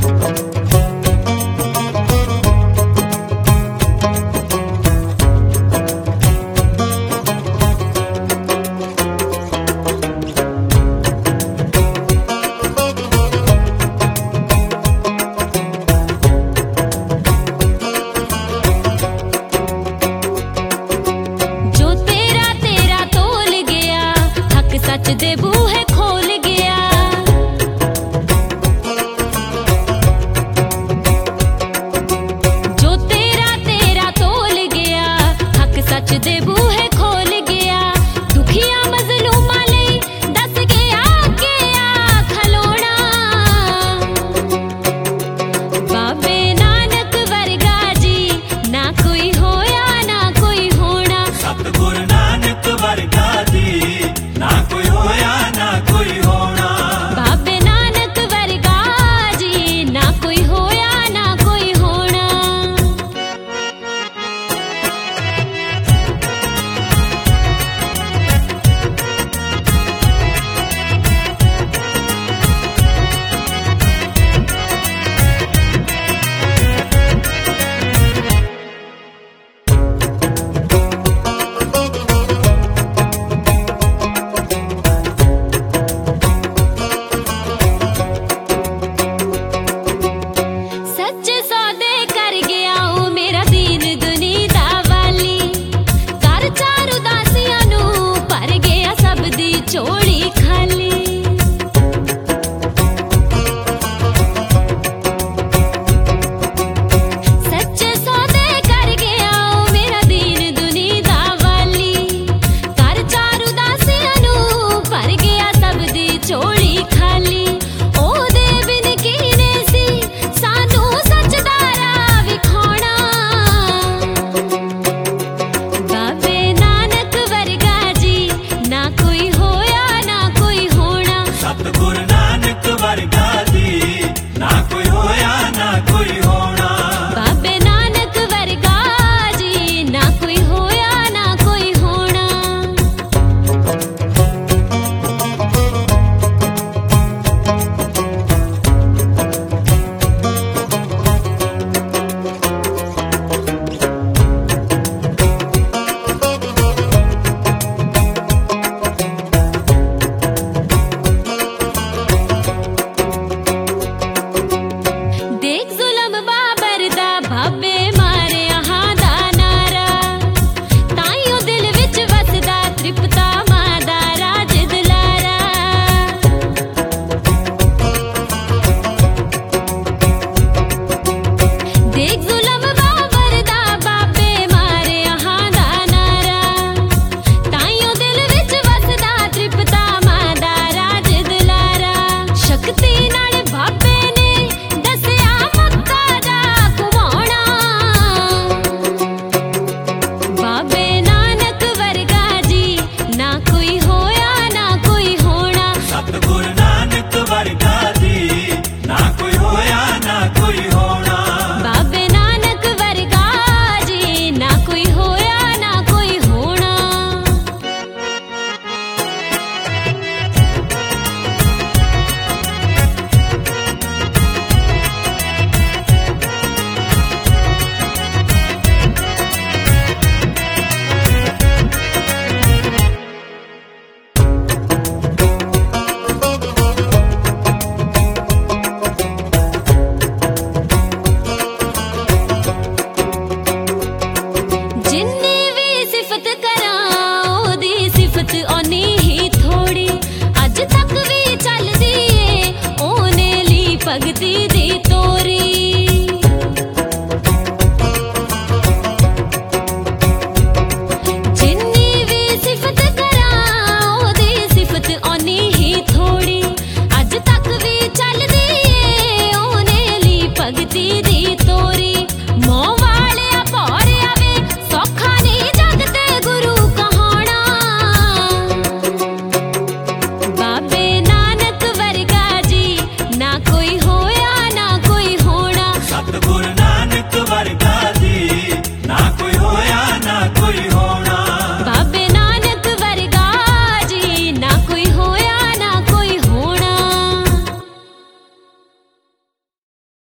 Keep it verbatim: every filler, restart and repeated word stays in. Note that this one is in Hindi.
सच दे बूहे खोल गया, जो तेरा तेरा तोल गया, हक सच दे बूहे खोल गया। दुखिया मजलूमा लई दस गया के आ खलोना, बाबे नानक वर्गा जी ना कोई होया ना कोई होना। सतगुरु नानक वर्गा जी ना कोई होया ना कोई होना। बाबे नानक वर्गा जी ना कोई होया ना कोई होना। सच्चे सौदे कर गया ओ मेरा दीन दुनी दा वाली, कर चार उदासियां नू भर गया सब दी झोली खाली। सच्चे सौदे कर गया ओ मेरा दीन दुनी दा वाली, कर चार उदासियां नू भर गया सब दी झोली खाली। ओ दे बिन कीने सी सानू सच दा राह विखाउणा, बाबे नानक वर्गा जी ना कोई होया ना कोई होना। सतगुरु नानक वर्गा जी ना कोई होया ना कोई होना। बाबे नानक वर्गा जी ना कोई होया ना कोई होना। देख जुलम बाबर दा भाबे मारिया हां दा नारा, ताइयों दिल विच वसदा तृप्ता मां दा राज दुलारा। देख जुलम बाबर दा बाबे मारिया हां दा नारा, ताइयों दिल विच वसदा तृप्ता मां दा राज दुलारा। शक्ति नाल बाबे ने दसिया मक्का दा घुमाउणा, बाबे नानक वर्गा जी ना कोई होया ना कोई होना। सतगुरु नानक वर्गा जी ना कोई होया ना कोई होना। बाबे नानक वर्गा जी ना कोई होया ना कोई होना। जिन्नी भी सिफत करां ओदी सिफत ओनी ही थोड़ी, अज तक भी चलदी ए ओने ली भगती दी तोरी।